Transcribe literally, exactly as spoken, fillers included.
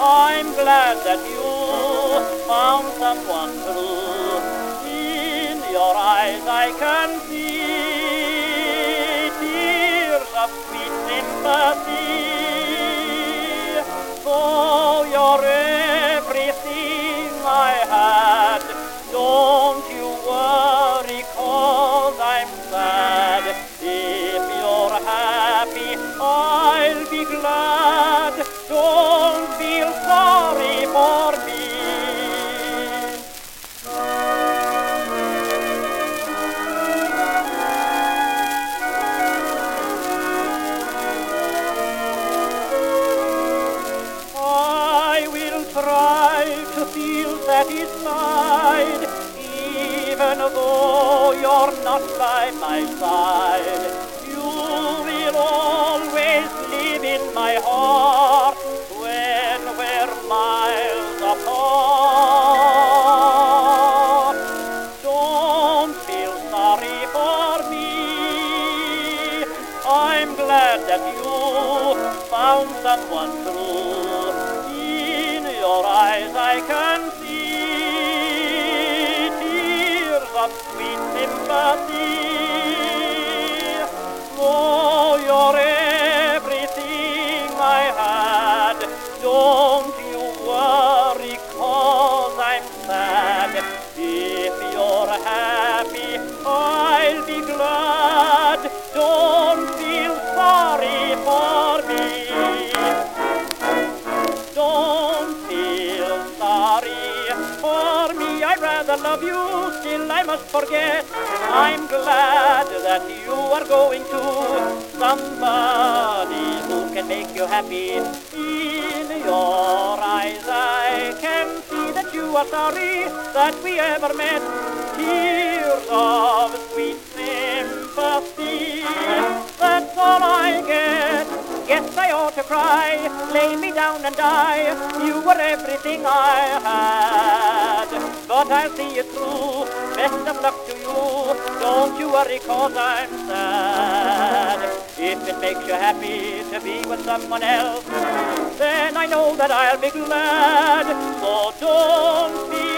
I'm glad that you found someone true. In your eyes I can see tears of sweet sympathy. So you're everything I had. Don't you worry, 'cause I'm sad. If you're happy, I'll be glad. Don't feel sorry for me. I will try to feel satisfied, even though you're not by my side. You will always live in my heart when we're miles apart. Don't feel sorry for me. I'm glad that you found someone true. In your eyes I can see tears of sweet sympathy. Oh, you're everything I had. Don't you worry, 'cause I'm sad. If you're happy, I'll be glad. Don't feel sorry for me. Don't feel sorry for me. I'd rather love you, still I must forget. I'm glad that you are going to somebody who can make you happy. In your eyes I can see that you are sorry that we ever met. Tears of sweet sympathy, that's all I get. Guess I ought to cry, lay me down and die. You were everything I had, but I'll see you through. Best of luck to you. Don't you worry, 'cause I'm sad. If it makes you happy to be with someone else, then I know that I'll be glad. So don't be